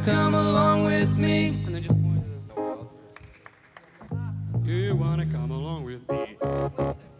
come along with me? And then just point to the wall. You wanna come along with me?